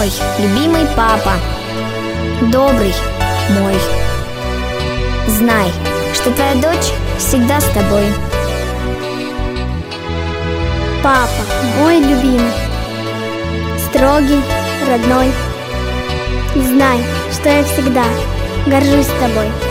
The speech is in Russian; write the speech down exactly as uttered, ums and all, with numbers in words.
мой любимый папа, добрый мой, знай, что твоя дочь всегда с тобой. Папа, мой любимый, строгий, родной, знай, что я всегда горжусь тобой.